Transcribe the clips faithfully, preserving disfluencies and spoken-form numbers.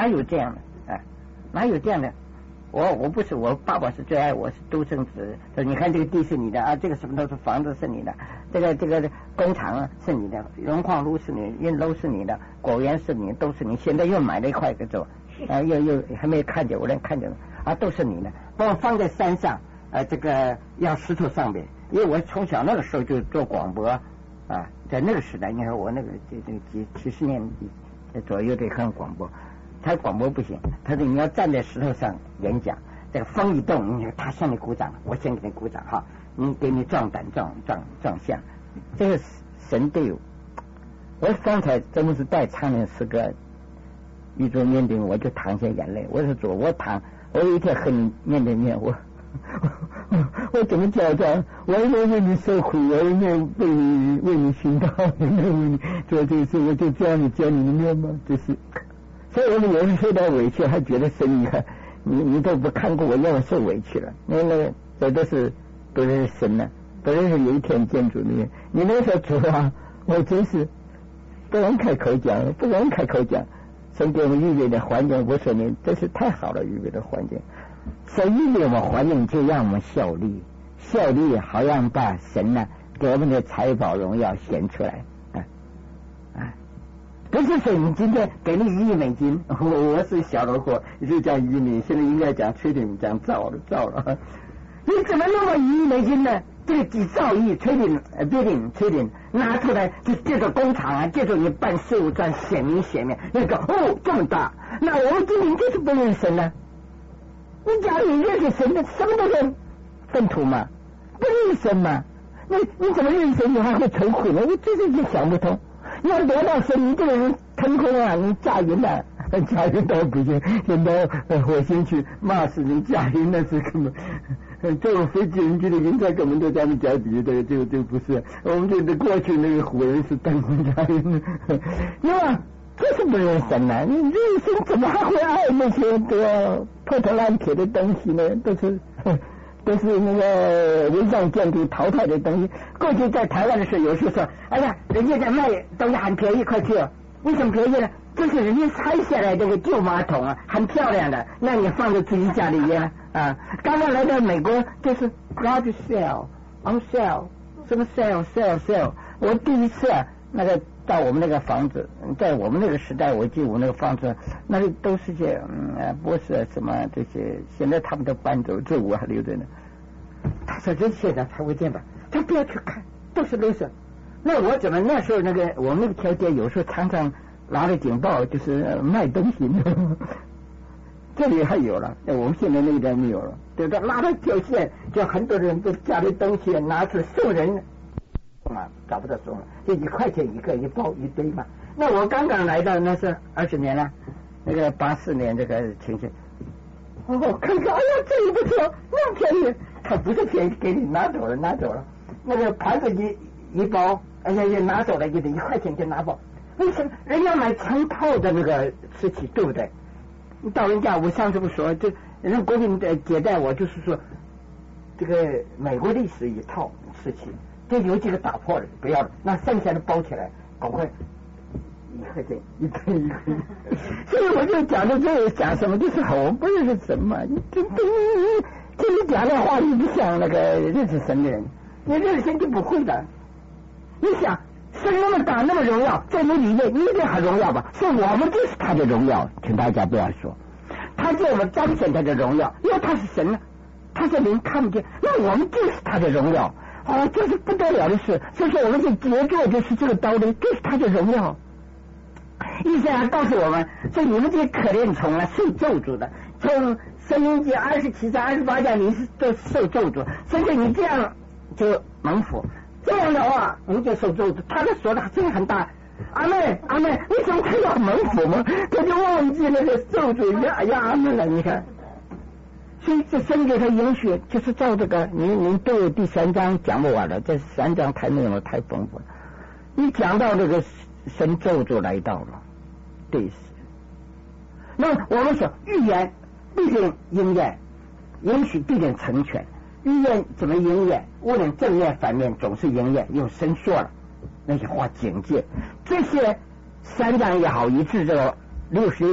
哪有这样的啊？哪有这样的？我我不是，我爸爸是最爱我，是独生子。说你看这个地是你的啊，这个什么都是房子是你的，这个这个工厂是你的，荣矿路是你，运楼是你的，果园是你，都是你。现在又买了一块给走，啊，又又还没有看见，我连看见了啊，都是你的，把我放在山上，呃，这个要石头上面，因为我从小那个时候就做广播啊，在那个时代，你看我那个这这几几十年左右的看广播。他广播不行，他说你要站在石头上演讲，这个风一动，你他向你鼓掌，我先给你鼓掌哈，你给你壮胆壮壮壮相，这个神对我，我刚才真的是带唱的诗歌，一桌面对我就淌下眼泪，我是主，我淌，我有一天和你面对面，我我, 我怎么交代？我愿为你受苦，我愿为你为你寻道，为你做这个事，我就教你教你的面吗？这是。所以我们有时受到委屈，还觉得神，你看你你都不看过我，让我受委屈了。那那这都是都是神呢，都是有一天见主的。你那时候主啊，我真是不敢开口讲，不敢开口讲。神给我们预备的环境，我说你真是太好了，预备的环境。神预备我们环境，就让我们效力，效力好让把神呢给我们的财宝荣耀显出来啊啊！不是说你今天给你一亿美金，我我是小萝卜，就讲一亿美金，现在应该讲吹顶，讲造了造了。你怎么那么一亿美金呢？这个几兆亿吹顶呃必定吹顶拿出来，就这个工厂啊，这种你办事务专显明显面，那个哦这么大，那我们今天就是不认神呢。你讲你认识神的，什么都是粪土嘛，不认神嘛？你你怎么认神？你还会成苦呢？我这是就想不通。你要得到神，你这个人腾空啊，你驾云了、啊，驾云到北京，先到火星去，骂死你驾云那是根本，这种飞机人去的人才根本都在你脚底下，这个这个这个不是。我们觉得过去那个虎人是腾空驾云，那么这是不认神呐、啊？你认神怎么还会爱那些个破铜烂铁的东西呢？都是。都是那个人上建筑淘汰的东西。过去在台湾的时候，有时候说，哎呀，人家在卖东西很便宜，快去哦。为什么便宜呢？就是人家拆下来这个旧马桶啊，很漂亮的，那你放在自己家里呀啊。刚刚来到美国，就是 garage sale on sale， 什么 sale sale sale。我第一次啊，那个到我们那个房子，在我们那个时代，我记得我那个房子，那里都是些嗯博士啊什么这些，现在他们都搬走，这我还留着呢。他说这现在才会这样吧，他不要去看，都是垃圾。那我怎么那时候那个我们那个条件有时候常常拿着警报就是卖东西，这里还有了，我们现在那一代没有了，对不对？拉着条线，叫很多人都家里东西拿去送人。嘛，找不到送了，就一块钱一个，一包一堆嘛。那我刚刚来到，那是二十年了，那个八四年这个情形。哦，看看，哎呀，这里不错，那么便宜，他不是便宜，给你拿走了，拿走了。那个盘子一一包，哎呀，也拿走了，一一块钱就拿包。为什么人家买成套的那个瓷器，对不对？你到人家，我上次不说，这人家国民的接待我，就是说，这个美国历史一套瓷器。这有几个打破了，不要了，那剩下的包起来，赶快一块钱一块一块。所以我就讲的这个讲什么，就是我不认识什么，你这这这你讲的话，你不像那个认识神的人，你认识神就不会的。你想神那么大，那么荣耀，在你里面你一定很荣耀吧？是我们就是他的荣耀，请大家不要说，他叫我们彰显他的荣耀，因为他是神呢，他是人看不见，那我们就是他的荣耀。哦，这是不得了的事，就是我们的杰作，就是这个道理，这是他的荣耀。意思啊，告诉我们，说你们这些可怜虫啊，受咒诅的。从申命记二十七章、二十八章，你是都受咒诅，所以你这样就蒙福，这样的话你就受咒诅。他的说的真的很大，阿妹阿妹，为什么他要蒙福吗？他就忘记那个咒诅呀呀阿妹了，你看。所以这神给他允许，就是照这个，你你对第三章讲不完了，这三章太内容太丰富了。你讲到这个神咒诅来到了，对是。那我们说预言必定应验，允许必定成全。预言怎么应验？无论正面反面总是应验，有神说了那些话警戒，这些三章也好，以致这个六十一章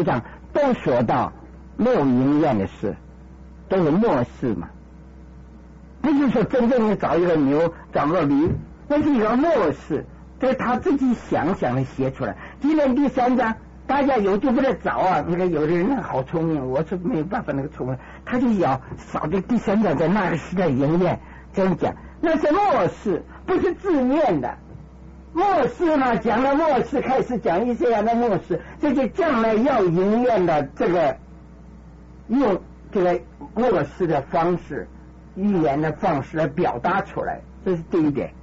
都说到没有营养的事，都是末世嘛。不是说真正的找一个牛，找个驴，那是一个末世，这他自己想想的写出来。今天第三章，大家有就不得找啊，那个有的人好聪明，我是没有办法那个聪明，他就要找这第三章在那个时代应验，这样讲，那是末世，不是字面的。末世嘛，讲了末世，开始讲以赛亚的末世，这就将来要应验的这个用这个末世的方式、语言的方式来表达出来，这是第一点。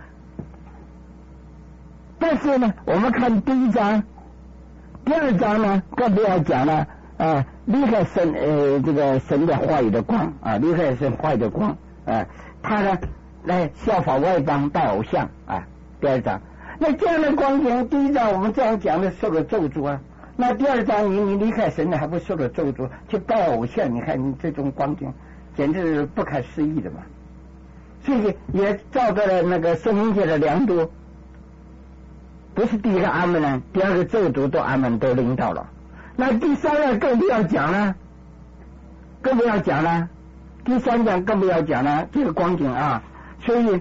但是呢，我们看第一章、第二章呢，更不要讲了啊，离开神呃这个神的话语的光啊，离开神话语的光啊，他呢来效法外邦拜偶像啊。第二章，那这样的光景，第一章我们这样讲的受了咒诅啊，那第二章你你离开神的还不受了咒诅，去拜偶像，你看你这种光景简直是不可思议的嘛。所以也照到了那个生命界的良度，不是第一个阿门呢，第二个咒诅都阿门都领到了，那第三个更不要讲了，更不要讲了，第三章更不要讲了，这个光景啊，所以。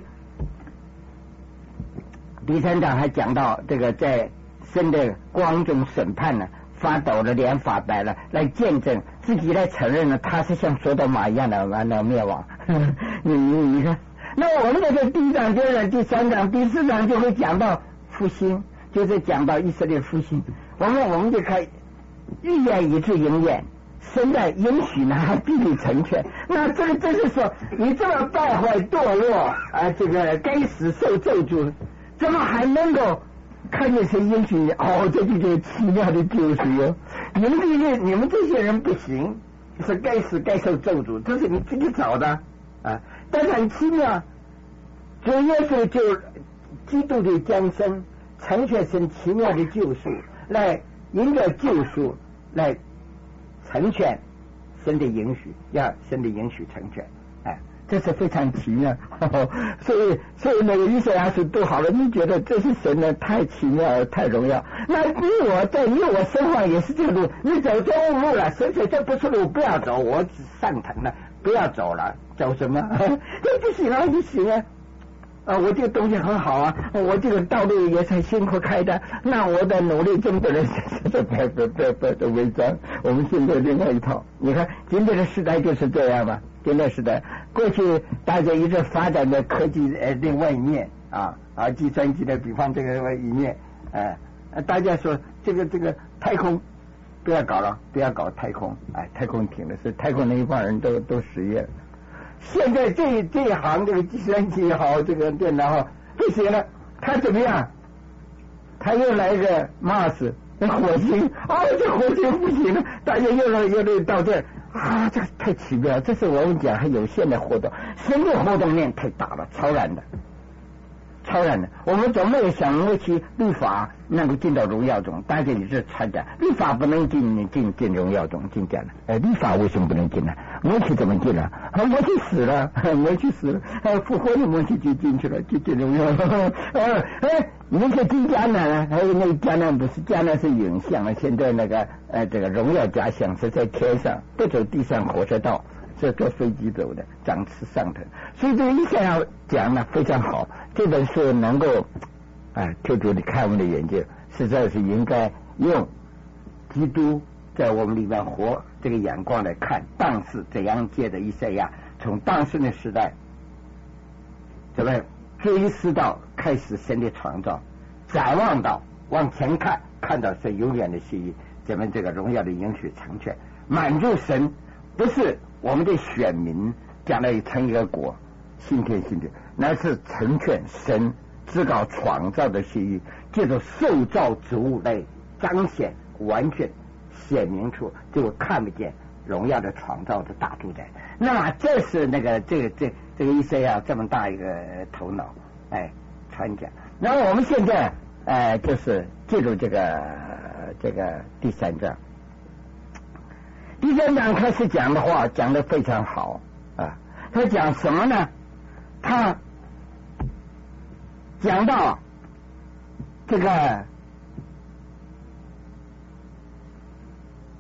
第三章还讲到这个在神的光中审判呢，发抖了，脸发白了，来见证自己来承认了，他是像索多玛一样的完了灭亡。你你你看，那我们在这第一章、第二章、第三章、第四章就会讲到复兴，就是讲到以色列复兴。我们我们就看预言以致应验，神的允许呢还必须成全。那这个这是说，你这么败坏堕落啊，这个该死受咒诅。怎么还能够看见谁允许？哦，这就是奇妙的救赎哟！你们这些你们这些人不行，是该死该受咒诅，这是你自己找的啊！但是很奇妙，主耶稣就基督的降生，成全神奇妙的救赎，来因着救赎来成全神的允许，要神的允许成全，哎。这是非常奇妙，呵呵所以所以那个以赛亚书读好了，你觉得这是神的太奇妙太荣耀。那你我在你我身上也是这个路，你走错误路了，神说这不是路，不要走，我只上腾了，不要走了，走什么？这不行啊，不行啊！啊，我这个东西很好啊，我这个道路也是辛苦开的，那我的努力真的是这别别别别的违章。我们现在另外一套，你看今天的时代就是这样吧。今天时代，过去大家一直发展的科技呃另外一面啊啊，计算机的比方这个一面，呃，大家说这个这个太空不要搞了，不要搞太空，哎，太空停了，是太空那一帮人都都失业了。现在这这一行这个计算机也好，这个电脑好不行了，他怎么样？他又来一个 Mars 那火星，哦，这火星不行了，大家又来又来到这啊，这个太奇妙，这是我们讲还有限的活动，神的活动面太大了，超然的。超然的，我们总没有想过去律法能够进到荣耀中，大家也是参加律法不能进进进荣耀中，进讲了。哎，律法为什么不能进呢？摩西怎么进了？摩西死了，摩西死了，呃，复活的摩西就进去了，就进荣耀。呃，哎，你说进迦南啊？还有那个迦南不是迦南是影像啊？现在那个呃这个荣耀家乡是在天上，不走地上火车道。是坐飞机走的，长翅上腾，所以这个以赛亚讲的非常好。这本书能够啊，特别的开我们的眼界，实在是应该用基督在我们里面活这个眼光来看，当时怎样借着以赛亚，从当时的时代怎么追思到开始神的创造，展望到往前看，看到神永远的心意，咱们这个荣耀的应许成全，满足神。不是我们的选民将来成一个国，新天新地，那是成全神至高创造的心意，借着受造之物来彰显完全显明出这个看不见荣耀的创造的大主宰。那么这是那个这个这这个以赛亚这么大一个头脑哎传讲。那么我们现在呃就是进入这个这个第三章。第三章开始讲的话，讲得非常好啊。他讲什么呢？他讲到这个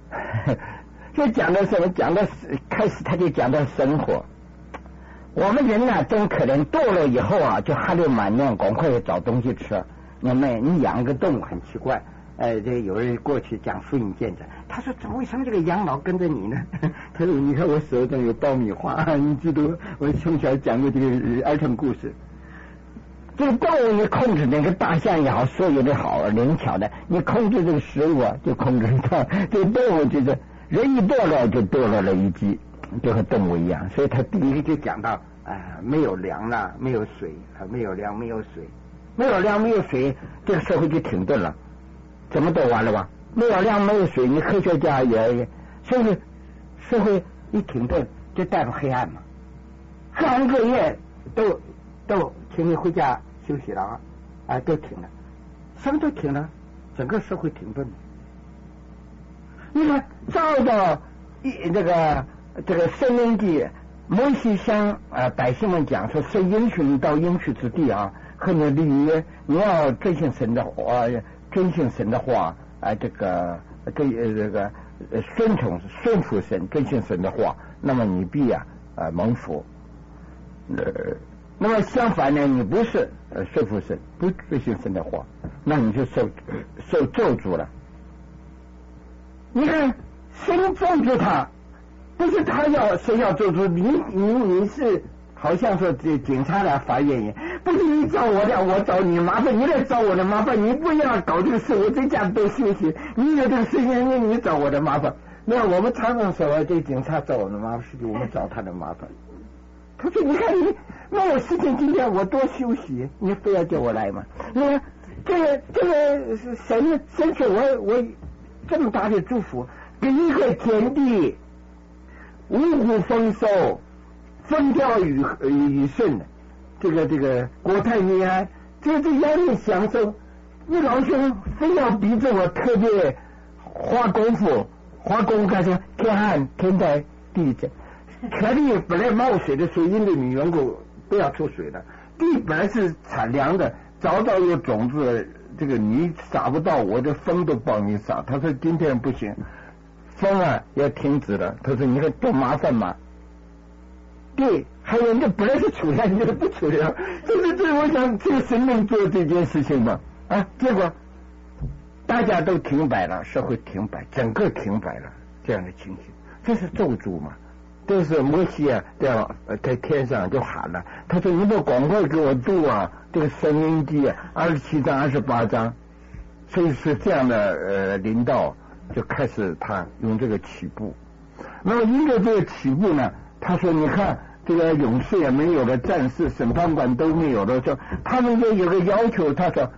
就讲到什么？讲到开始他就讲到生活。我们人呢，真可能堕落以后啊，就汗流满面，赶快找东西吃。你们，你养个动物很奇怪。呃，这有人过去讲复印见证，他说怎么为什么这个羊老跟着你呢？他说你看我手上有爆米花，你记得我从小讲过这个儿童故事。这个动物你控制那个大象也好，所有的好灵巧的，你控制这个食物啊，就控制到这个动物就是人一堕落就堕落了一级，就和动物一样。所以他第一个就讲到啊、呃，没有粮了，没有水啊，没有粮，没有水，没有粮，没有水，这个社会就停顿了。怎么都完了吧？没有粮，没有水，你科学家也，所以社会一停顿就带入黑暗嘛，各行各业都都请你回家休息了啊，啊都停了，什么都停了，整个社会停顿了。你看，照到一这个这个申命记，摩西向呃百姓们讲说，谁允许你到应许之地啊？和你的律约，你要遵行神的话。遵行神的话啊，这个跟这个顺从顺服神，遵行神的话，那么你必啊啊蒙福。呃，那么相反呢，你不是呃顺服神，不遵行神的话，那你就受受咒诅了。你看，神咒诅他，不是他要谁要咒诅你，你你是。好像说这警察来法院也不是你找我的，我找你麻烦，你来找我的麻烦，你不要搞这个事，我在家多休息。你有这个事情，你你找我的麻烦。那我们常常说，这警察找我的麻烦，实际我们找他的麻烦。他说：“你看你没有事情，今天我多休息，你非要叫我来吗？你看这个这个神神给我我这么大的祝福，给一个田地五谷丰收。”风调雨雨顺的，这个这个国泰民安，这这让你享受。你老兄非要逼着我特别花功夫，花功夫干什么？天旱、天灾、地震，田地本来冒水的时候，因为你缘故不要出水了。地本来是产粮的，早早有种子，这个你撒不到，我的风都帮你撒。他说今天不行，风啊要停止了。他说你看多麻烦嘛。对，还有那本来是储粮，你这不储粮，这是这我想这个神能做这件事情吗？啊，结果大家都停摆了，社会停摆，整个停摆了，这样的情形，这是咒诅嘛？这是摩西啊，这样在天上就喊了，他说：“你把赶快给我读啊，这个申命记啊，二十七章、二十八章。”所以是这样的呃，领导就开始他用这个起步。那么因为这个起步呢？他说：“你看，这个勇士也没有了，战士、审判官都没有了，说他们就有个要求。他说：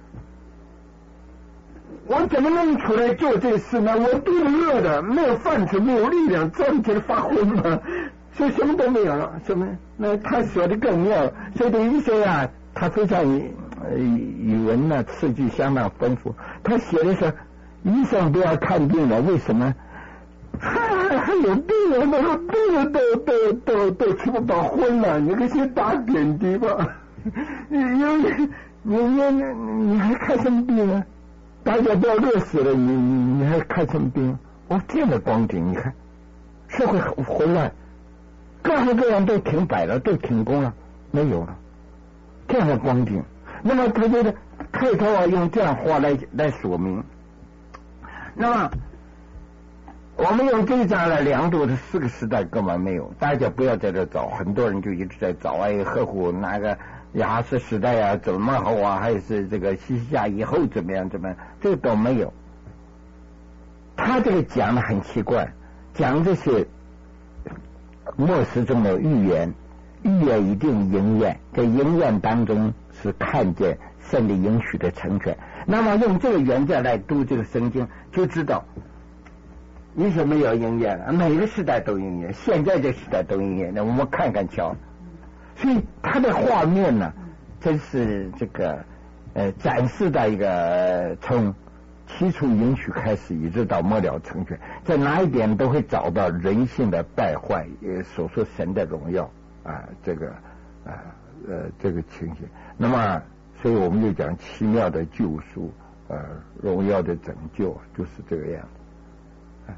我怎么能出来做这事呢？我肚子饿的，没有饭吃，没有力量，站起来发昏了，所以什么都没有了。什么？那他说的更妙，所以这医生啊，他非常呃语文呢词句相当丰富。他写的是：医生不要看病了，为什么？”还还有病人，那个病人都都都都吃不饱昏了，你给先打点滴吧。你你你你你还看什么病啊？大家都要热死了，你你你还看什么病？哦，这样的光景，你看社会很混乱，各行各样都停摆了，都停工了，没有了。这样的光景，那么他觉得开头啊用这样话来来说明，那么。我们用这张来量度的四个时代根本没有，大家不要在这找，很多人就一直在找哎，呵护哪个亚瑟时代啊怎么好啊，还是这个西西家以后怎么样怎么样，这个都没有。他这个讲的很奇怪，讲这些末世中的预言，预言一定应验，在应验当中是看见神的应许的成全。那么用这个原则来读这个圣经，就知道。你说没有应验了，每个时代都应验，现在这时代都应验，那我们看看瞧。所以他的画面呢，真是这个呃展示的一个从起初允许开始，一直到末了成全，在哪一点都会找到人性的败坏，呃，所说神的荣耀啊，这个啊呃这个情形。那么，所以我们就讲奇妙的救赎，呃，荣耀的拯救，就是这个样子。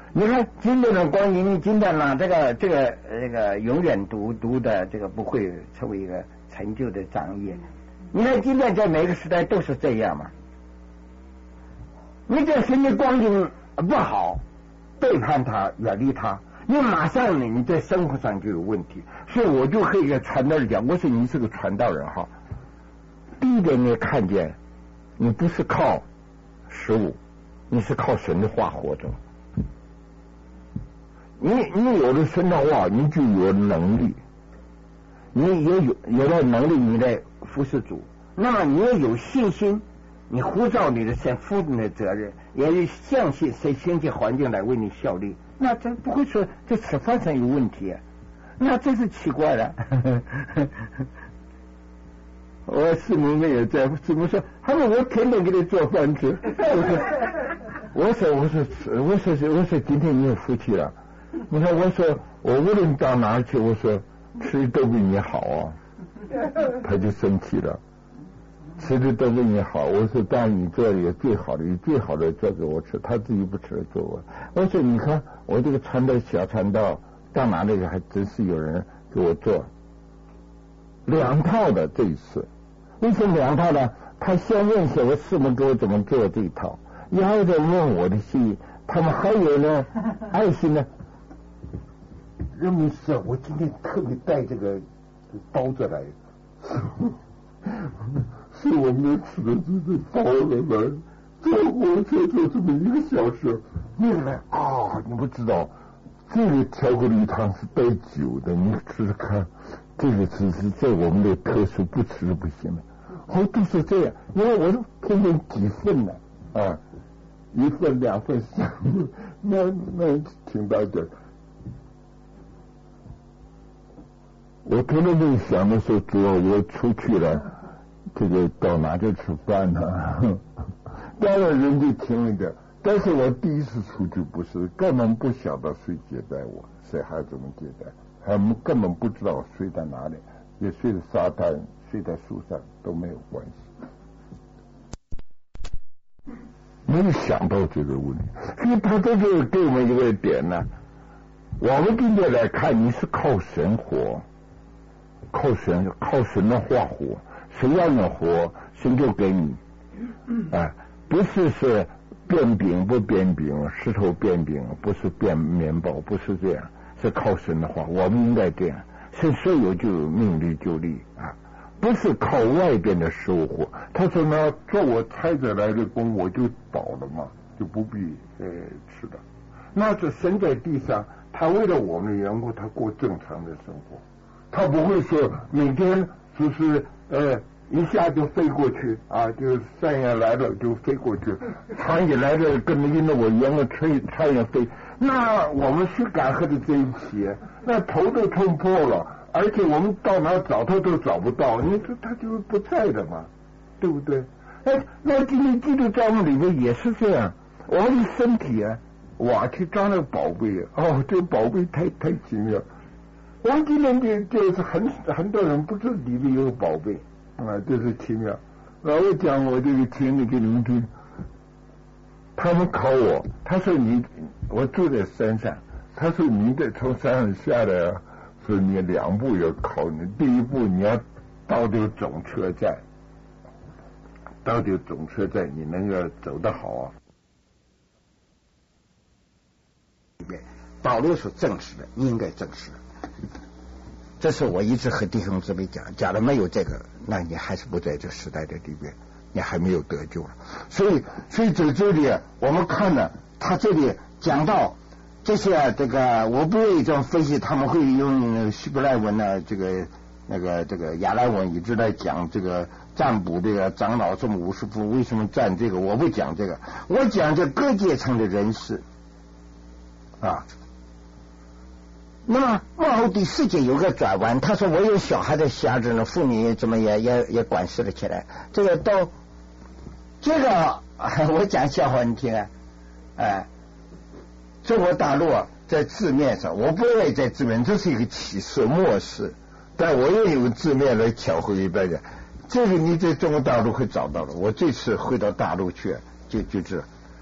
你看今天的光阴，今天呢，这个这个这个永远读读的这个不会成为一个成就的长业。你看今天在每个时代都是这样嘛。你这身体光景不好，背叛他，远离他，你马上呢，你在生活上就有问题。所以我就和一个传道人讲，我说你是个传道人哈。第一点，你看见你不是靠食物，你是靠神的话活着。你你有了神的话，你就有能力，你也有有了能力，你来服侍主。那么你也有信心。你呼召你的神负你的责任，也相信谁经济环境来为你效力，那这不会说这吃饭上有问题、啊，那真是奇怪了。我师母们也在，师母说，他们我天天给你做饭吃。我说，我说，我说，我说，我说，今天你有福气了。你看，我说，我无论到哪去，我说吃都比你好啊，他就生气了。吃的都比你好，我说当你做的最好的，最好的做给我吃，他自己不吃做我。我说你看我这个传道小传道到哪里还真是有人给我做两套的这一次。为什么两套呢？他先问些我师母给我怎么做这一套，然后再问我的心意。他们还有呢爱心呢。人们说我今天特别带这个包子来。是我们吃的这个包了来，坐火车就这么一个小时，你来啊！你不知道，这个巧克力糖是带酒的，你吃吃看，这个只是在我们的特殊，不吃不行了。哦，都是这样，因为我是天天几份呢啊，一份、两份、三份，那那挺大点。我天天在想的时候，主要我出去了。这个到哪去吃饭呢？当然人就听了点，但是我第一次出去不是根本不晓得谁接待我，谁还怎么接待，还根本不知道我睡在哪里，也睡在沙滩，睡在树上都没有关系，没有想到这个问题。所以他这就给我们一个点呢，我们今天来看，你是靠神活，靠神靠神的话活。谁让你活，神就给你。啊，不是是变饼不变饼，石头变饼，不是变面包，不是这样，是靠神的话。我们应该这样，神说有就有，命立就立啊，不是靠外边的食物活。他说呢，做我差着来的工，我就饱了嘛，就不必呃吃了。那这神在地上，他为了我们的缘故，他过正常的生活，他不会说每天就是呃。一下就飞过去啊！就山也来了就飞过去，船也来了跟着跟着我沿着吹船也飞。那我们是敢和他在一起，那头都冲破了，而且我们到哪找他都找不到，你说他就是不在的嘛，对不对？哎，那今天基督教里面也是这样，我们的身体啊，哇，去找那个宝贝哦，这个宝贝太太奇妙。我们今天就就是很很多人不知道里面有个宝贝。啊，这是奇妙。那我讲我这个经历给你们听。他们考我，他说你，我住在山上，他说你得从山上下来，说你两步要考你，第一步你要到这个总车站，到这个总车站你能够走得好啊。保罗所证实的，你应该证实。这是我一直和弟兄姊妹讲，假如没有这个，那你还是不在这时代的里面，你还没有得救了。所以，所以在这里我们看了，他这里讲到这些，这个我不会这样分析，他们会用希伯来文呢，这个那个这个亚兰文一直在讲这个占卜这个长老这么五十步为什么占这个，我不讲这个，我讲这各阶层的人士啊。那么往后第四节有个转弯，他说我有小孩的瞎子呢，妇女怎么也也也管事了起来。这个到这个我讲笑话你听啊，哎，中国大陆在字面上，我不认为在字面，这是一个启示漠视，但我也有字面来巧慧一般的。这个你在中国大陆会找到的。我这次回到大陆去，就就这，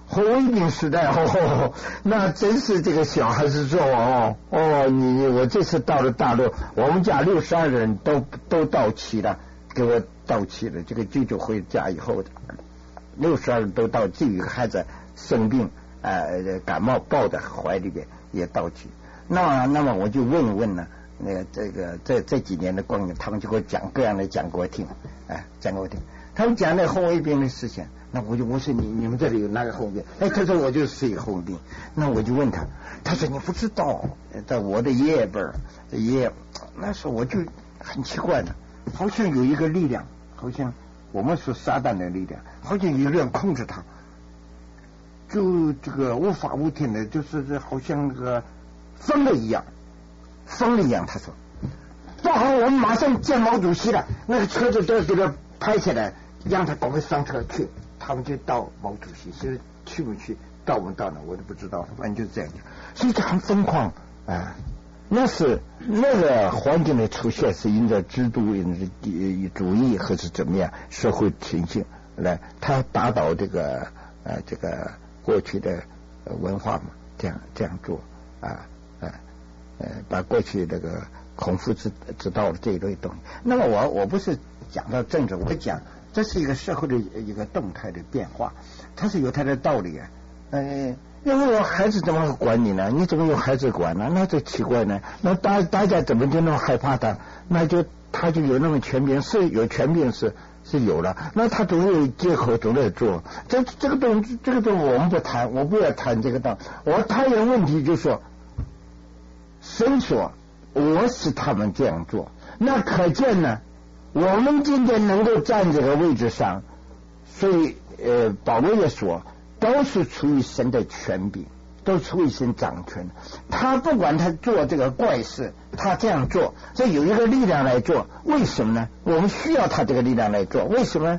红卫兵时代哦，那真是这个小孩子做哦哦，你我这次到了大陆，我们家六十二人都都到齐了，给我到齐了。这个舅舅回家以后，六十二人都到，这一个孩子生病呃感冒抱在怀里边也到齐。那么那么我就问问呢，那个这个这这几年的光景，他们就给我讲各样的讲给我听，哎讲给我听。他们讲那红卫兵的事情，那我就我说你你们这里有哪个红卫兵？哎，他说我就是一个红卫兵。那我就问他，他说你不知道，在我的爷爷辈儿，爷爷那时候我就很奇怪的，好像有一个力量，好像我们说撒旦的力量，好像有人控制他，就这个无法无天的，就是好像那个疯了一样，疯了一样。他说，正好我们马上见毛主席了，那个车子都要给他拍起来。让他赶快上车去，他们就到毛主席，其实去不去，到不到呢，我都不知道，反正就是这样，所以这很疯狂啊。那是那个环境的出现是因着制度、因着主义或是怎么样社会情形来，他打倒这个呃这个过去的文化嘛，这样这样做啊呃呃把过去这个孔夫子知道的这一类东西。那么我我不是讲到政治，我讲。这是一个社会的一个动态的变化，它是有它的道理啊。呃，因为我孩子怎么管你呢？你怎么有孩子管呢？那就奇怪呢。那大大家怎么就那么害怕他？那就他就有那么权柄，是有权柄是是有了。那他总有借口总在做。这这个东这个东我们不谈，我不要谈这个道。我谈一个问题，就是说，神说我使他们这样做，那可见呢？我们今天能够站这个位置上，所以呃，保罗也说，都是出于神的权柄，都出于神掌权。他不管他做这个怪事，他这样做，这有一个力量来做。为什么呢？我们需要他这个力量来做。为什么？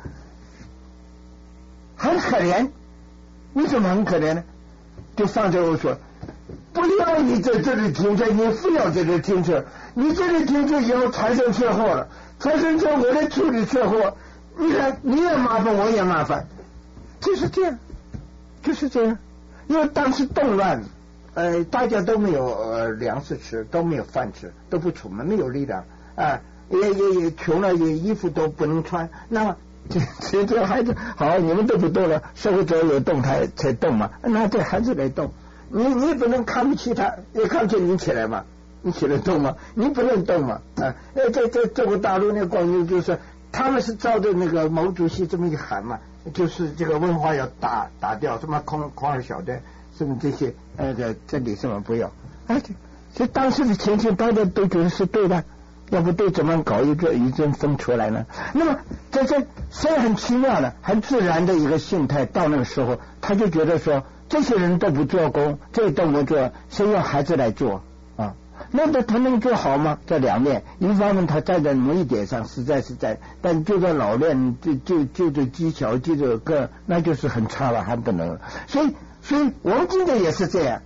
很可怜。为什么很可怜呢？就上周我说，不要你在这里停车，你非要在这里停车，你这里停车以后产生车祸了。产生车我来处理车祸，你看你也麻烦，我也麻烦，就是这样，就是这样。因为当时动乱，呃，大家都没有呃粮食吃，都没有饭吃，都不出门，没有力量啊，也也也穷了，也衣服都不能穿。那么这这这孩子好，你们都不动了，社会只要有动态才动嘛，那这孩子来动，你你不能看不起他，也看不起你起来嘛。你起来动吗？你不能动嘛啊！呃，在在中国大陆那光景就是，他们是照着那个毛主席这么一喊嘛，就是这个文化要打打掉，什么孔孔二小的，什么这些呃这这里什么不要，哎，这当时的情形大家都觉得是对的，要不对怎么搞一阵一阵风出来呢？那么这这虽然很奇妙的、很自然的一个心态，到那个时候他就觉得说，这些人都不做工，这都不做，谁让孩子来做啊？那他他能做好吗？这两面，一方面他站在某一点上实在是在，但就在老练，就就就这技巧，就这个，那就是很差了，还不能。所以，所以我们今天也是这样，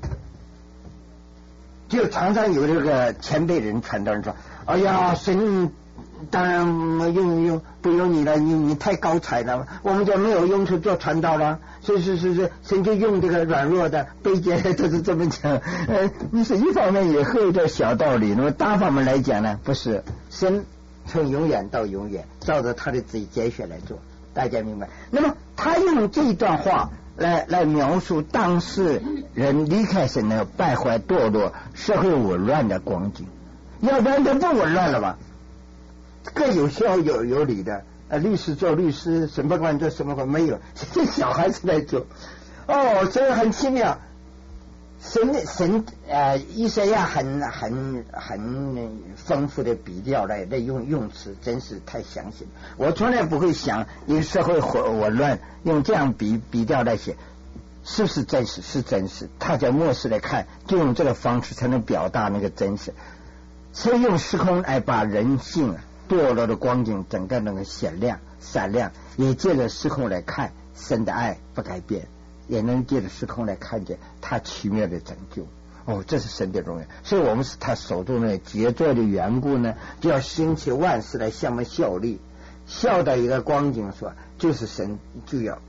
就常常有这个前辈人传道人说：“哎呀，神当然用用不用你了，你你太高才了，我们就没有用处做传道了。”所以是是是，神就用这个软弱的、卑贱的，都是这么讲。呃，你是一方面也会有点小道理，那么大方面来讲呢，不是神从永远到永远，照着他的自己拣选来做，大家明白？那么他用这段话来来描述当时人离开神的败坏、堕落、社会紊乱的光景，要不然就不紊乱了吧？各有效有有理的。呃，律师做律师，审判官做审判官，没有，这小孩子来做。哦，所以很奇妙。神神呃，以赛亚很很很丰富的笔调来来用用词，真是太详细了。我从来不会想，因为社会混混乱，用这样笔笔调来写，是不是真实？是真实。他在末世来看，就用这个方式才能表达那个真实。所以用时空来把人性堕落的光景整个那个显亮闪亮，也借着时空来看神的爱不改变，也能借着时空来看见他奇妙的拯救。哦，这是神的荣耀。所以我们是他手中的杰作的缘故呢，就要兴起万事来向我们效力。笑到一个光景说，就是神就要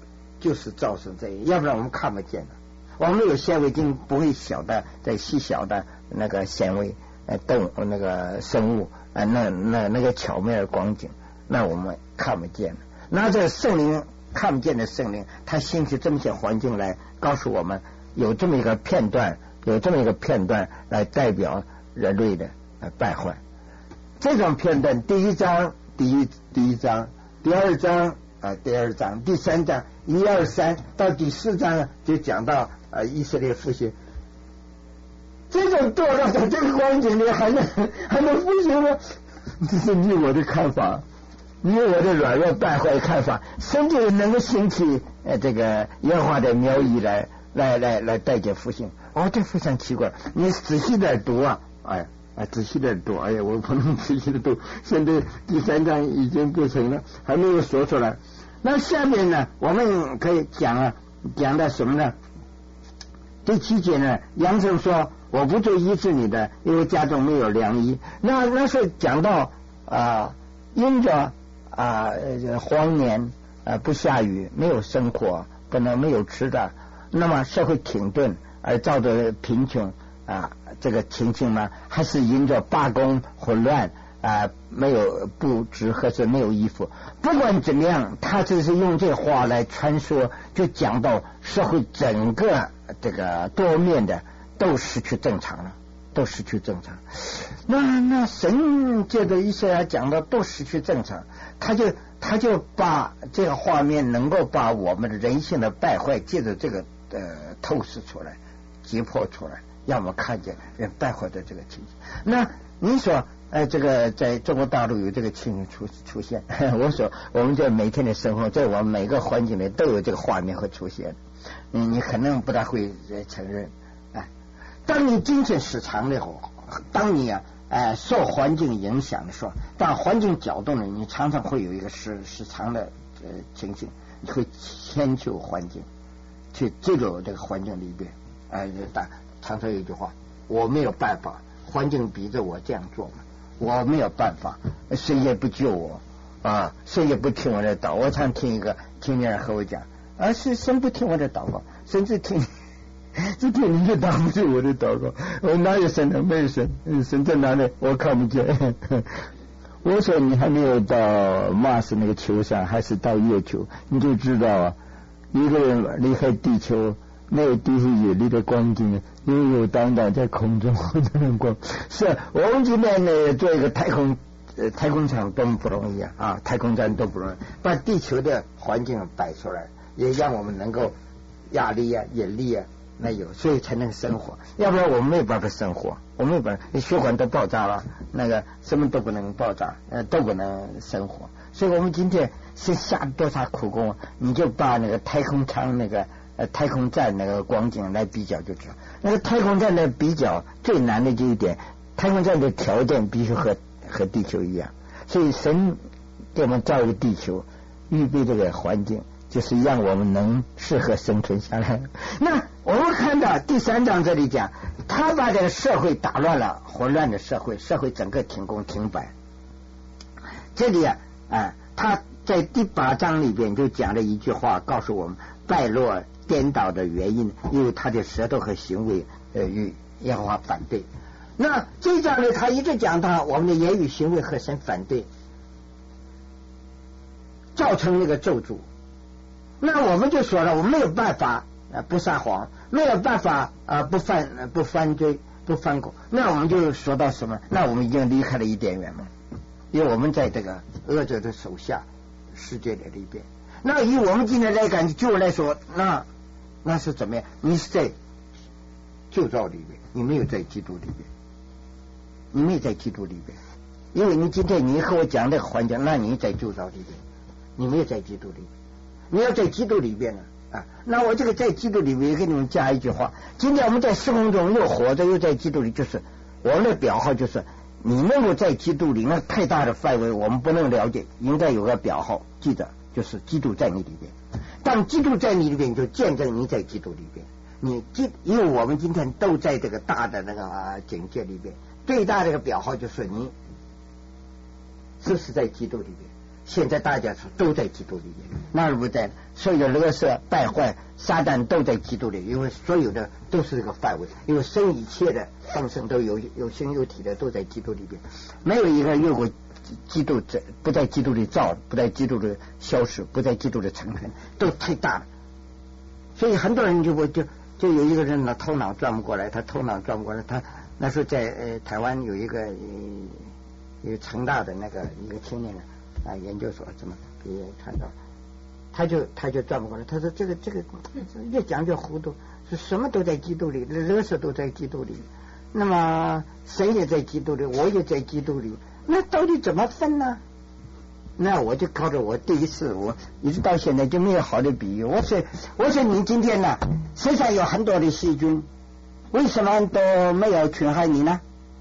就是造成这样，要不然我们看不见了。我们有显微镜不会小的在细小的那个显微呃动那个生物啊、呃、那那那个巧妙的光景，那我们看不见了。那这圣灵看不见的圣灵，他兴起这么些环境来告诉我们，有这么一个片段，有这么一个片段来代表人类的呃败坏。这种片段，第一章第一第一章，第二章啊、呃、第二章，第三章一二三到第四章呢，就讲到呃以色列复兴。这种堕落在这个光景里还能还能复兴吗？这是你我的看法，你我的软弱败坏看法，甚至能够兴起呃这个耶和华的苗裔来来来来带进复兴。哦，这非常奇怪，你仔细的读啊，哎。啊，仔细的读，哎呀，我不能仔细的读。现在第三章已经不成了，还没有说出来。那下面呢，我们可以讲啊，讲到什么呢？第七节呢，杨生说：“我不做医治你的，因为家中没有良医。”那那是讲到啊，因着啊荒年啊不下雨，没有生活，不能没有吃的，那么社会停顿而造成贫穷。啊，这个情形呢，还是因着罢工混乱啊，没有布置或者没有衣服。不管怎么样，他只是用这话来传说，就讲到社会整个这个多面的都失去正常了，都失去正常。那那神借着以色列讲到都失去正常，他就他就把这个画面能够把我们的人性的败坏借着这个呃透视出来，击破出来。让我们看见人败坏的这个情形。那你说，呃，这个在中国大陆有这个情形出出现？我说，我们在每天的生活，在我们每个环境里都有这个画面会出现。嗯，你可能不大会承认。哎，当你精神失常的时候，当你啊，呃，受环境影响的时候，当环境搅动了，你常常会有一个失失常的呃情形，你会迁就环境，去进入这个环境里边，哎、呃，打。常常有一句话，我没有办法，环境逼着我这样做嘛，我没有办法，谁也不救我啊，谁也不听我的祷。我常听一个听人和我讲，啊，是神不听我的祷告，甚至听只听你的祷，不是我的祷告。我哪有神呢？没有神，神在哪里？我看不见。我说你还没有到马斯那个球上，还是到月球，你就知道啊，一个人离开地球。没有地心引力的光景，悠悠荡荡在空中这种光。是我们今天呢做一个太空呃太空舱多么不容易啊！啊，太空站都不容易，把地球的环境摆出来，也让我们能够压力啊、引力啊那有，所以才能生活。要不然我们没有办法生活，我们没有办法，血管都爆炸了，那个什么都不能爆炸，呃，都不能生活。所以我们今天是下多少苦功，你就把那个太空舱那个。呃，太空站那个光景来比较就知道，那个太空站的比较最难的这一点，太空站的条件必须和和地球一样，所以神给我们造一个地球，预备这个环境，就是让我们能适合生存下来。那我们看到第三章这里讲，他把这个社会打乱了，混乱的社会，社会整个停工停摆。这里啊，啊，他在第八章里边就讲了一句话，告诉我们败落。颠倒的原因，因为他的舌头和行为呃与耶和华反对。那这一章呢，他一直讲到我们的言语行为和神反对，造成那个咒诅。那我们就说了，我们没有办法呃不撒谎，没有办法啊、呃、不犯、呃、不犯罪不犯过。那我们就说到什么？那我们已经离开了伊甸园嘛，因为我们在这个恶者的手下世界的里边。那以我们今天来讲，就我来说，那那是怎么样？你是在旧造里边，你没有在基督里边，你没有在基督里边，因为你今天你和我讲这个环境，那你在旧造里边，你没有在基督里边，你要在基督里边呢啊。那我这个在基督里边也给你们加一句话：今天我们在时空中又活着，又在基督里，就是我们的表号，就是你能够在基督里，那太大的范围我们不能了解，应该有个表号，记着。就是基督在你里边，当基督在你里边，就见证你在基督里边。你今因为我们今天都在这个大的那个、啊、境界里边，最大的一个表号就是你是不是在基督里边。 现在大家都在基督里面，那儿不在，所有的勒索败坏撒旦都在基督里，因为所有的都是这个范围，因为生一切的众生都有有形有体的都在基督里边，没有一个越过基督在不在基督里造，不在基督里消失，不在基督里成全，都太大了。所以很多人就我就就有一个人呢头脑转不过来，他头脑转不过来，他那时候在呃台湾有一个呃一个成大的那个一个青年人啊研究所怎么也看到，他就他就转不过来，他说这个这个越讲越糊涂，是什么都在基督里，勒索都在基督里，那么神也在基督里，我也在基督里，那到底怎么分呢？那我就靠着我第一次，我一直到现在就没有好的比喻。我说，我说你今天呢，身上有很多的细菌，为什么都没有侵害你呢？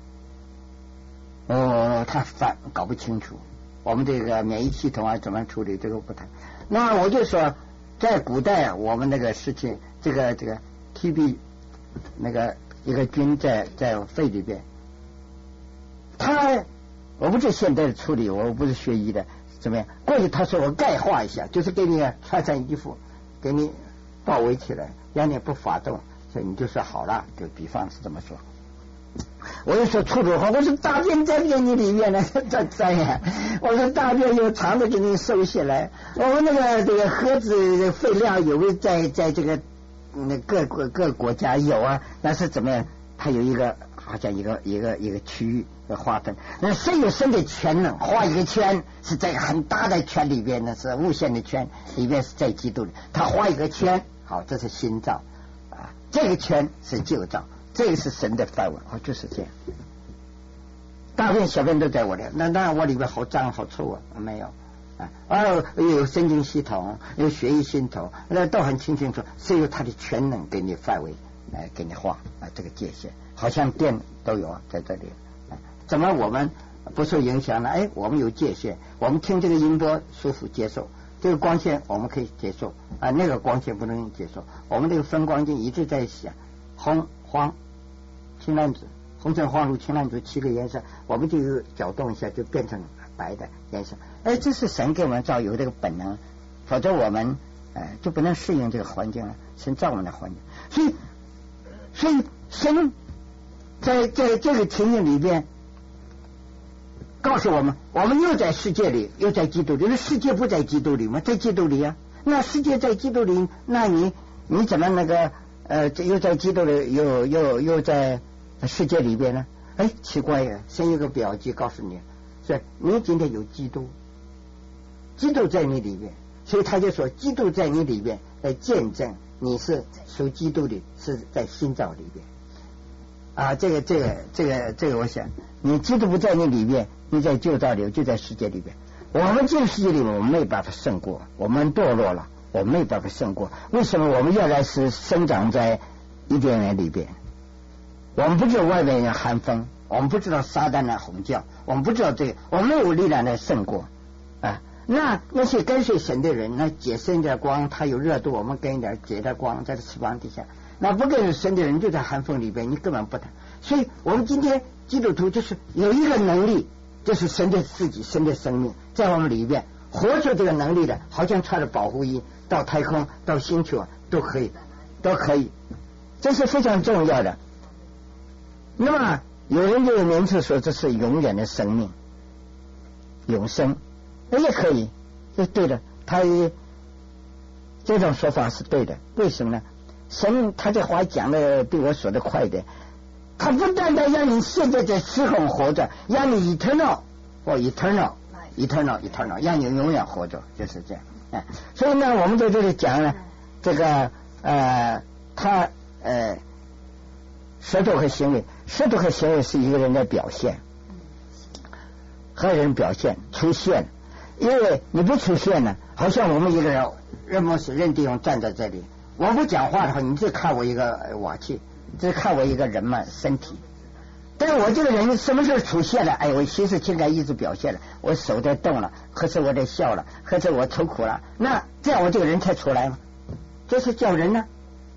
哦，他反搞不清楚，我们这个免疫系统啊怎么处理这个不谈。那我就说，在古代我们那个事情，这个这个 T B 那个一个菌在在肺里边，他我不是现在的处理，我不是学医的。怎么样？过去他说我钙化一下，就是给你穿上衣服，给你包围起来，让你不发动，所以你就说好了。就比方是这么说。我就说处理好，我说大便在便你里面呢，这这样，我说大便有肠子给你收起来。我们那个这个盒子废料有没有在在这个那各国各国家有啊？那是怎么样？它有一个好像一个一个一个区域的划分，那生有生的圈呢，画一个圈是在很大的圈里边，那是无限的圈里面是在基督里，他画一个圈，好，这是新造啊，这个圈是旧造，这个是神的范围，哦，就是这样。大便小便都在我里，那那我里边好脏好臭啊，没有啊，哦，有神经系统，有血液系统，那都很清清楚，是有它的全能给你范围。来给你画啊，这个界限好像电都有在这里，啊、怎么我们不受影响呢？哎，我们有界限，我们听这个音波舒服接受，这个光线我们可以接受啊，那个光线不能接受。我们这个分光镜一直在想红黄青蓝紫，红橙黄绿青蓝紫七个颜色，我们就搅动一下就变成白的颜色。哎，这是神给我们造有这个本能，否则我们呃就不能适应这个环境了。神造我们的环境，所以。所以神在在这个情景里边告诉我们，我们又在世界里，又在基督里。那世界不在基督里吗？在基督里啊。那世界在基督里，那你你怎么那个呃又在基督里，又又又在世界里边呢？哎，奇怪呀！神有个表记告诉你，是你今天有基督，基督在你里边，所以他就说，基督在你里边来见证。你是属基督的，是在新造里边啊！这个、这个、这个、这个，我想，你基督不在你里边，你在旧造里，就在世界里边。我们进世界里，我们没办法胜过，我们堕落了，我们没办法胜过。为什么？我们原来是生长在伊甸园里边，我们不知道外面有寒风，我们不知道撒旦的吼叫，我们不知道这个，我们没有力量来胜过啊。那那些跟随神的人，那解神的光，他有热度，我们跟一点解的光，在翅膀底下。那不跟随神的人就在寒风里边，你根本不谈。所以我们今天基督徒就是有一个能力，就是神的自己，神的生命在我们里边活出这个能力的，好像穿着保护衣到太空到星球都可以，都可以，这是非常重要的。那么有人就有名词说这是永远的生命，永生。那也可以，是对的。他这种说法是对的。为什么呢？神他这话讲的比我说的快一点。他不单单让你现在在时空活着，让你 eternal 或 eternal eternal eternal 让你永远活着，就是这样。哎，所以呢，我们在这里讲呢，这个呃，他呃，舌头和行为，舌头和行为是一个人的表现，和人表现出现。因为你不出现呢，好像我们一个人任么是任地方站在这里，我不讲话的话，你只看我一个瓦器，只看我一个人嘛身体。但是我这个人什么时候出现了？哎，我心思情感一直表现了，我手在动了，或是我在笑了，或是我愁苦了，那这样我这个人才出来吗？这是叫人呢。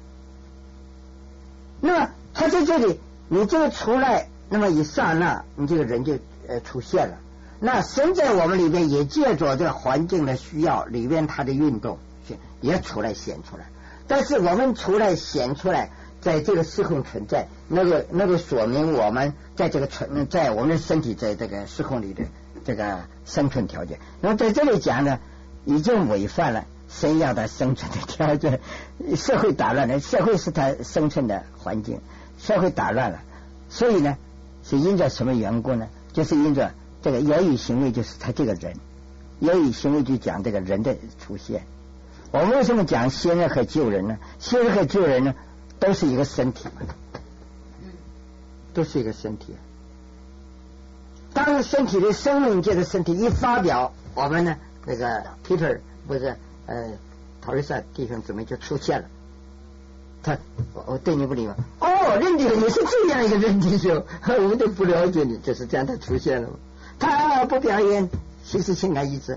那么他在这里，你这个出来，那么一刹那，你这个人就呃出现了。 那神在我们里面也借着这个环境的需要，里面它的运动也出来显出来。但是我们除了显出来，在这个时空存在，那个那个说明我们在这个存在我们的身体在这个时空里的这个生存条件。然后在这里讲呢，已经违反了神要的生存的条件，社会打乱了，社会是他生存的环境，社会打乱了，所以呢，是因着什么缘故呢？就是因着这个言语行为，就是他这个人，言语行为就讲这个人的出现。我们为什么讲先人和救人呢？先人和救人呢，都是一个身体嘛，都是一个身体。当身体的生命界的身体一发表，我们呢，那个 Peter 不是呃，陶瑞萨弟兄姊妹就出现了。他我我对你不礼貌，哦，认定你是这样一个认弟兄，我们都不了解你，就是这样他出现了。他不表演其实情感意志，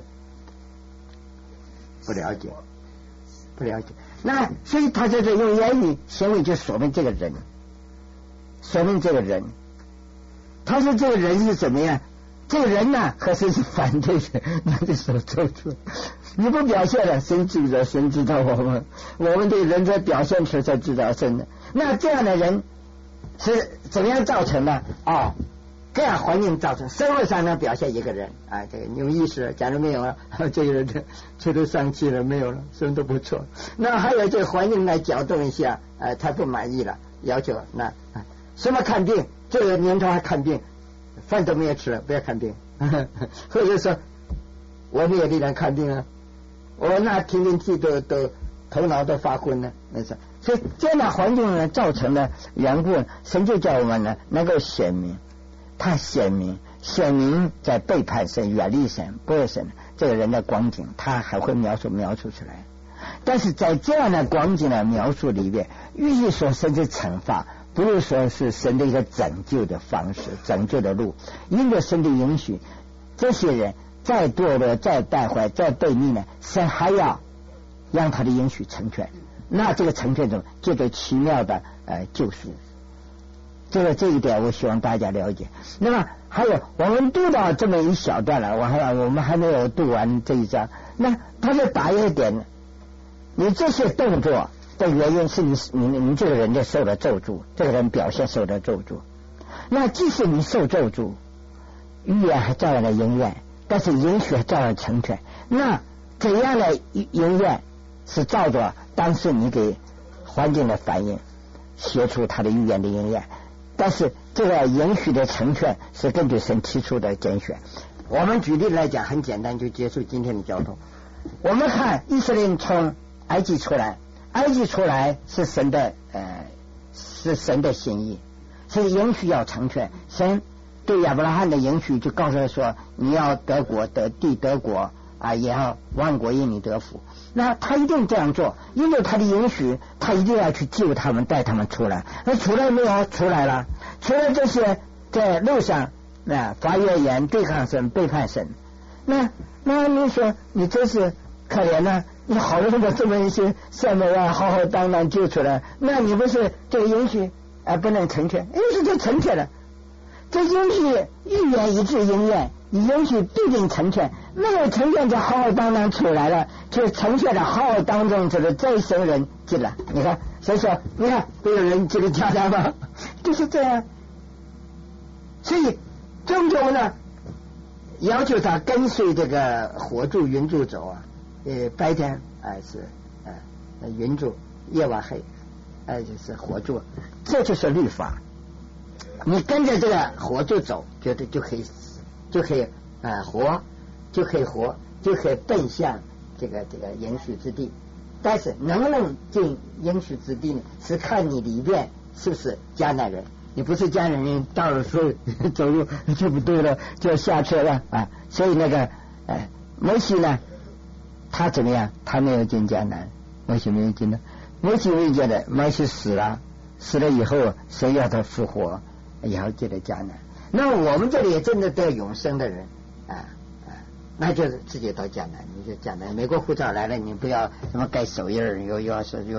不了解，不了解。那所以他在这用言语行为就说明这个人，说明这个人，他说这个人是怎么样？这个人呢，和神是反对的，那就说做出。你不表现了，神知道，神知道我们，我们对人在表现出才知道神的。那这样的人是怎么样造成的？哦，这样环境造成生活上能表现一个人啊，这个有意识，假如没有了，这个人这都丧气了，没有了，什么都不错。那还有这个环境来搅动一下，呃，他不满意了，要求那什么看病，这个年头还看病，饭都没有吃了，不要看病，或者说我没有力量看病啊，我那听进去都都头脑都发昏了，那是。所以这样的环境呢造成的缘故，神就叫我们呢能够显明，他显明显明在背叛神、远离神、不爱神这个人的光景，他还会描述描述出来。但是在这样的光景的描述里边，寓意说神的惩罚，不是说是神的一个拯救的方式、拯救的路。因着神的允许，这些人再堕落、再败坏、再悖逆呢，神还要让他的允许成全。那这个成全中，这个奇妙的呃救赎，这个这一点我希望大家了解。那么还有我们读到这么一小段了，我还我们还没有读完这一章。那他就打一点，你这些动作的原因是你你你这个人就受了咒诅，这个人表现受了咒诅。那即使你受咒诅，预言还照样的应验，但是允许还照样成全。那怎样的应验是照着当时你给环境的反应写出他的预言的应验，但是这个允许的成全是根据神提出的拣选。我们举例来讲很简单，就结束今天的交通。我们看以色列人从埃及出来，埃及出来是神的呃是神的心意，是允许要成全。神对亚伯拉罕的允许就告诉他说，你要得国得地得国啊，也要万国因你得福。那他一定这样做，因为他的允许，他一定要去救他们，带他们出来。那出来没有？出来了。除了这些在路上啊发怨言、对抗神、背叛神，那那你说你真是可怜呢、啊？你好容易这么一些善美啊，浩浩荡荡救出来，那你不是这个允许啊不能成全？允许就成全了，这允许预言一致应验。你允许必定成全，没有成全就浩浩荡荡出来了，就成全了浩浩当中这个再生人进了。你看，所以说，你看会有人进入迦南吗？就是这样。所以终究呢，要求他跟随这个火柱云柱走啊，呃，白天啊、呃、是呃云柱，夜晚黑，哎、呃、就是火柱，这就是律法。你跟着这个火柱走，觉得就可以。就可以啊、呃、活，就可以活，就可以奔向这个这个应许之地。但是能不能进应许之地呢？是看你里边是不是迦南人。你不是迦南人，到了时候走路就不对了，就要下车了啊。所以那个呃摩西呢，他怎么样？他没有进迦南，摩西没有进的。摩西没有进的，摩西死了，死了以后谁要他复活，也要进了迦南。那我们这里真的得永生的人啊啊，那就是直接到迦南。你就迦南，美国护照来了，你不要什么盖手印，又又要说又说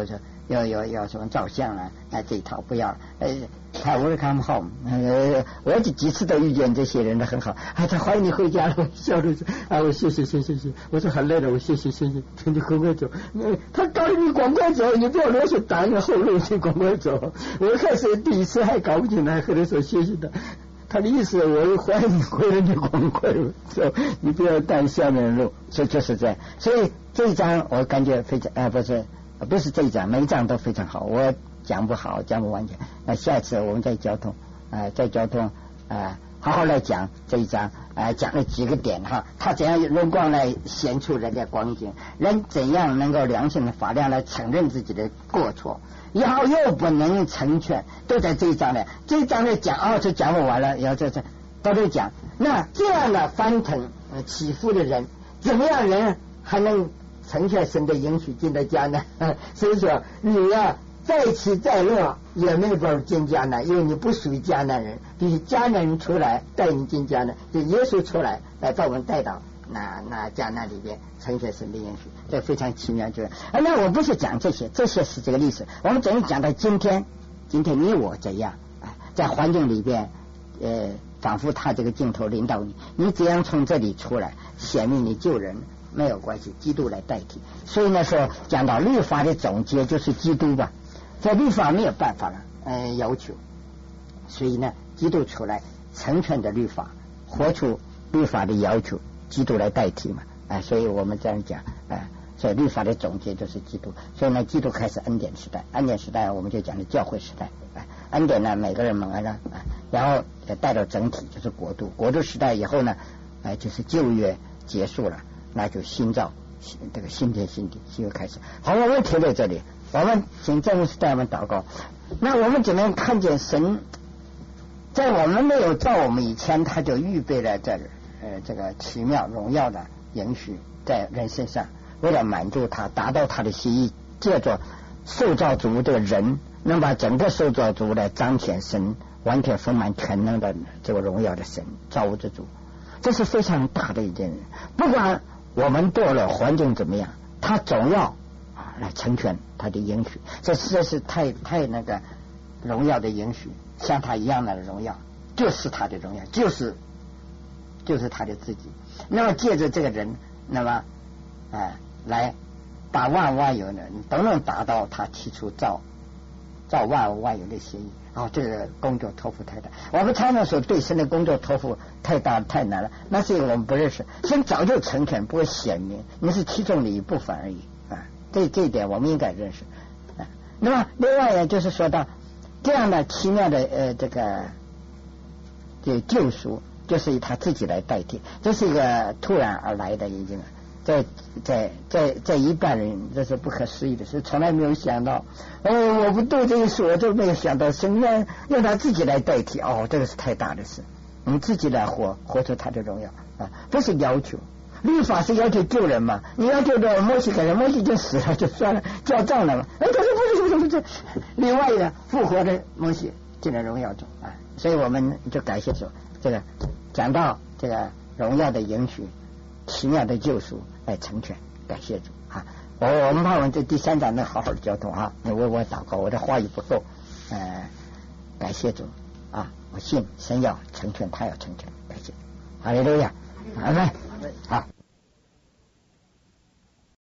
要要要什么照相啊，啊这一套不要，呃，他 welcome home， 呃，我几几次都遇见这些人都很好，啊，他欢迎你回家了，我笑着说，啊，我谢谢谢谢谢，我说很累了，我谢谢谢谢，你赶快走，他告诉你赶快走，你不要啰嗦，挡你后路，你赶快走。我开始第一次还搞不清来，后来说谢谢他。他的意思，我欢迎你回来，你赶快走，你不要带下面的路，所以就是这样。所以这一章我感觉非常，呃，不是，不是这一章，每一章都非常好。我讲不好，讲不完全。那下一次我们再交通，啊、呃，再交通，啊、呃，好好来讲这一章，啊、呃，讲了几个点哈，他怎样用光来显出人的光景，人怎样能够良性的发亮来承认自己的过错。以后又不能成全，都在这一章里。这一章里讲啊，就讲不完了，然后这这都得讲。那这样的翻腾、呃、起伏的人，怎么样人还能成全神的应许进到迦南？所以说，你呀、啊、再起再落也没法进迦南，因为你不属于迦南人，必须迦南人出来带你进迦南，就耶稣出来来把我们带到那那迦南里边成全神的应许，这非常奇妙。就是，啊，那我不是讲这些，这些是这个历史。我们怎样讲到今天？今天你我怎样？在环境里边，呃，仿佛他这个镜头领导你，你怎样从这里出来，显明你救人没有关系，基督来代替。所以呢，说讲到律法的总结就是基督吧，在律法没有办法了，呃，要求，所以呢，基督出来成全的律法，活出律法的要求。基督来代替嘛，哎，所以我们这样讲，哎，所以律法的总结就是基督。所以呢，基督开始恩典时代，恩典时代我们就讲的教会时代，哎，恩典呢每个人蒙恩了，哎，然后带到整体就是国度，国度时代以后呢，哎，就是旧约结束了，那就新造，这个新天新地新约开始。好，我们停在这里，我们请正式带我们祷告。那我们怎么样看见神在我们没有造我们以前，他就预备了这呃，这个奇妙荣耀的允许在人身上，为了满足他，达到他的心意，借着受造主这个人，能把整个受造主来彰显神完全丰满全能的这个荣耀的神，造物之主，这是非常大的一件事。不管我们堕落环境怎么样，他总要啊来成全他的应许，这实在是太太那个荣耀的应许，像他一样的荣耀，就是他的荣耀，就是就是他的自己。那么借着这个人，那么哎来把万物万有呢都能达到他提出造造万物万有的协议。哦，这个工作托付太大，我们常常说对神的工作托付太大太难了，那是因为我们不认识神，早就成全，不会显明，你是其中的一部分而已啊。这这一点我们应该认识啊。那么另外呢，就是说到这样的奇妙的呃这个这救赎，就是以他自己来代替，这是一个突然而来的，已经在在在在一般人这是不可思议的事，从来没有想到。哦，我不读这一书，我就没有想到神让让他自己来代替。哦，这个是太大的事，你自己来活活出他的荣耀啊，不是要求。律法是要求救人嘛，你要求的摩西给人，摩西就死了就算了，交账了嘛。哎，可是不是不是不是，另外一个复活的摩西进了荣耀中啊，所以我们就感谢主。这个讲到这个荣耀的应许，奇妙的救赎来成全，感谢主啊！我我们盼望这第三章能好好的交通啊！我我祷告，我的话语不够，呃，感谢主啊！我信神要成全，他要成全，感谢，哈利路亚，阿门，好。